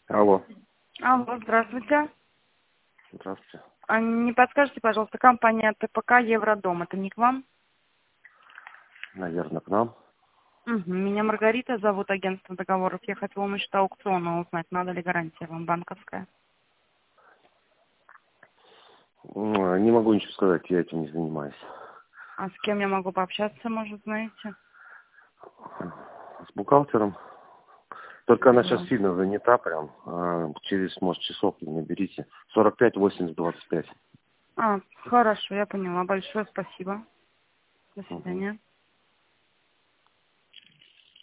Алло. Алло, здравствуйте. Здравствуйте. А не подскажете, пожалуйста, компания ТПК Евродом, это не к вам? Наверное, к нам. Меня Маргарита зовут, агентство договоров. Я хотела насчет аукциона узнать, надо ли гарантия вам банковская. Не могу ничего сказать, я этим не занимаюсь. А с кем я могу пообщаться, может, знаете? С бухгалтером. Только она сейчас Ага. сильно занята прям. Через, может, часов наберите. 45 80 25. Хорошо, я поняла. Большое спасибо. До Мгм. свидания.